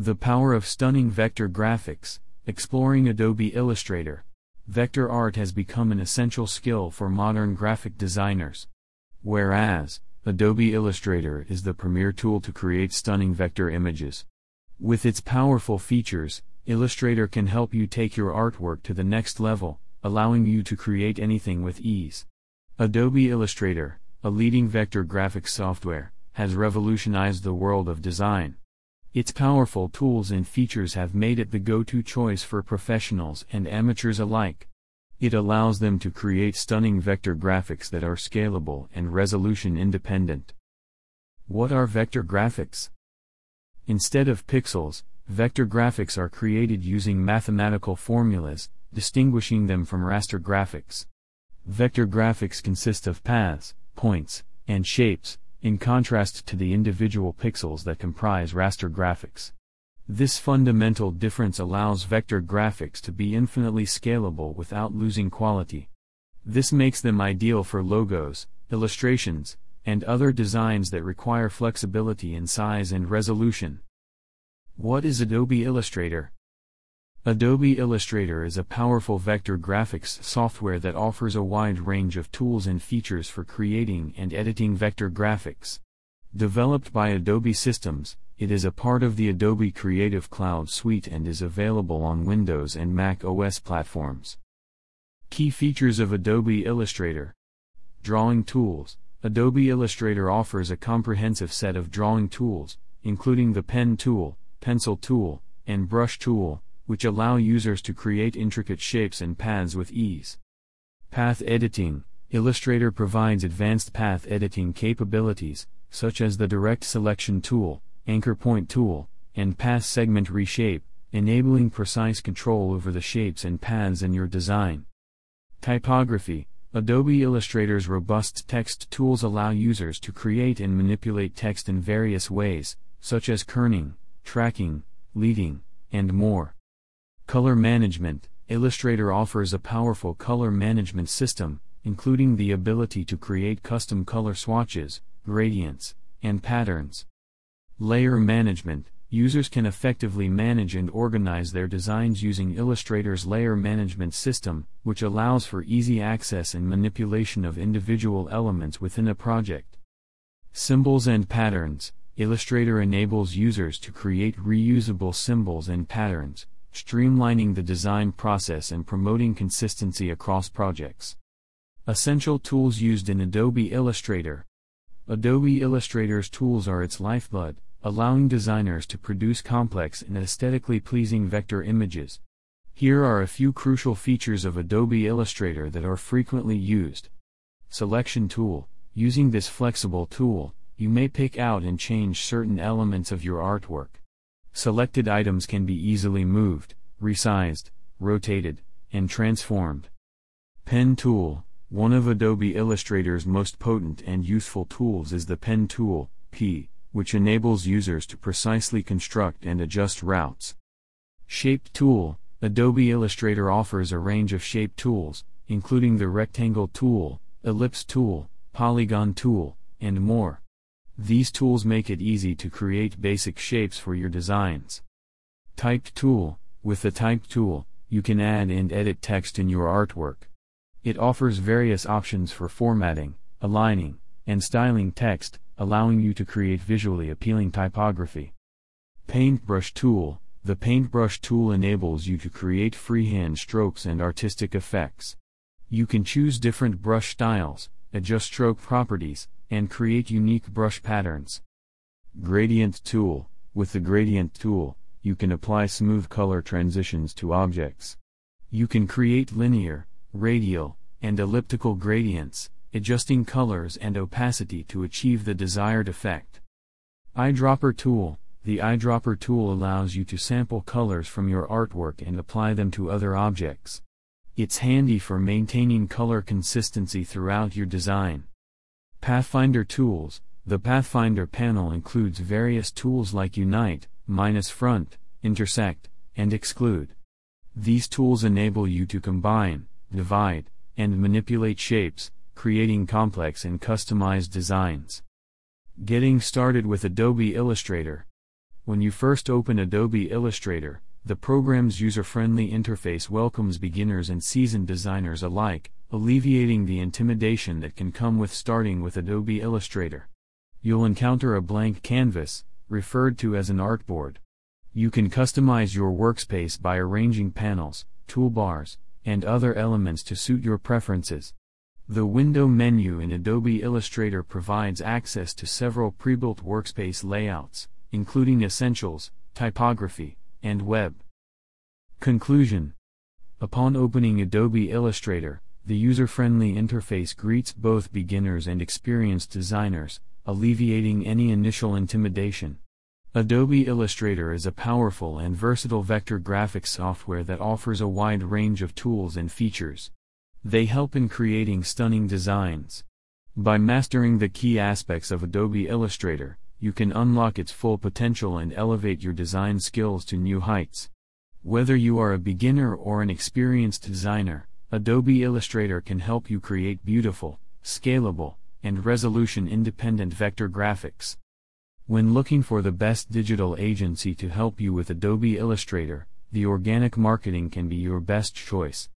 The power of stunning vector graphics. Exploring Adobe Illustrator. Vector art has become an essential skill for modern graphic designers. Whereas, Adobe Illustrator is the premier tool to create stunning vector images. With its powerful features, Illustrator can help you take your artwork to the next level, allowing you to create anything with ease. Adobe Illustrator, a leading vector graphics software, has revolutionized the world of design. Its powerful tools and features have made it the go-to choice for professionals and amateurs alike. It allows them to create stunning vector graphics that are scalable and resolution independent. What are vector graphics? Instead of pixels, vector graphics are created using mathematical formulas, distinguishing them from raster graphics. Vector graphics consist of paths, points, and shapes, in contrast to the individual pixels that comprise raster graphics. This fundamental difference allows vector graphics to be infinitely scalable without losing quality. This makes them ideal for logos, illustrations, and other designs that require flexibility in size and resolution. What is Adobe Illustrator? Adobe Illustrator is a powerful vector graphics software that offers a wide range of tools and features for creating and editing vector graphics. Developed by Adobe Systems, it is a part of the Adobe Creative Cloud suite and is available on Windows and Mac OS platforms. Key features of Adobe Illustrator. Drawing tools. Adobe Illustrator offers a comprehensive set of drawing tools, including the pen tool, pencil tool, and brush tool, which allow users to create intricate shapes and paths with ease. Path editing. Illustrator provides advanced path editing capabilities, such as the Direct Selection tool, Anchor Point tool, and Path Segment Reshape, enabling precise control over the shapes and paths in your design. Typography. Adobe Illustrator's robust text tools allow users to create and manipulate text in various ways, such as kerning, tracking, leading, and more. Color management. Illustrator offers a powerful color management system, including the ability to create custom color swatches, gradients, and patterns. Layer management. Users can effectively manage and organize their designs using Illustrator's layer management system, which allows for easy access and manipulation of individual elements within a project. Symbols and patterns. Illustrator enables users to create reusable symbols and patterns, streamlining the design process and promoting consistency across projects. Essential tools used in Adobe Illustrator. Adobe Illustrator's tools are its lifeblood, allowing designers to produce complex and aesthetically pleasing vector images. Here are a few crucial features of Adobe Illustrator that are frequently used. Selection tool. Using this flexible tool, you may pick out and change certain elements of your artwork. Selected items can be easily moved, resized, rotated, and transformed. Pen tool. One of Adobe Illustrator's most potent and useful tools is the Pen tool, P, which enables users to precisely construct and adjust routes. Shape tool. Adobe Illustrator offers a range of shape tools, including the Rectangle tool, Ellipse tool, Polygon tool, and more. These tools make it easy to create basic shapes for your designs. Type tool. With the Type tool, you can add and edit text in your artwork. It offers various options for formatting, aligning, and styling text, allowing you to create visually appealing typography. Paintbrush tool. The Paintbrush tool enables you to create freehand strokes and artistic effects. You can choose different brush styles, adjust stroke properties, and create unique brush patterns. Gradient tool. With the Gradient tool, you can apply smooth color transitions to objects. You can create linear, radial, and elliptical gradients, adjusting colors and opacity to achieve the desired effect. Eyedropper tool. The eyedropper tool allows you to sample colors from your artwork and apply them to other objects. It's handy for maintaining color consistency throughout your design. Pathfinder tools. The Pathfinder panel includes various tools like Unite, Front, Intersect, and Exclude. These tools enable you to combine, divide, and manipulate shapes, creating complex and customized designs. Getting started with Adobe Illustrator. When you first open Adobe Illustrator, the program's user-friendly interface welcomes beginners and seasoned designers alike, alleviating the intimidation that can come with starting with Adobe Illustrator. You'll encounter a blank canvas, referred to as an artboard. You can customize your workspace by arranging panels, toolbars, and other elements to suit your preferences. The window menu in Adobe Illustrator provides access to several pre-built workspace layouts, including Essentials, Typography, and Web. Conclusion. Upon opening Adobe Illustrator, the user-friendly interface greets both beginners and experienced designers, alleviating any initial intimidation. Adobe Illustrator is a powerful and versatile vector graphics software that offers a wide range of tools and features. They help in creating stunning designs. By mastering the key aspects of Adobe Illustrator, you can unlock its full potential and elevate your design skills to new heights. Whether you are a beginner or an experienced designer, Adobe Illustrator can help you create beautiful, scalable, and resolution-independent vector graphics. When looking for the best digital agency to help you with Adobe Illustrator, the Organic Marketing can be your best choice.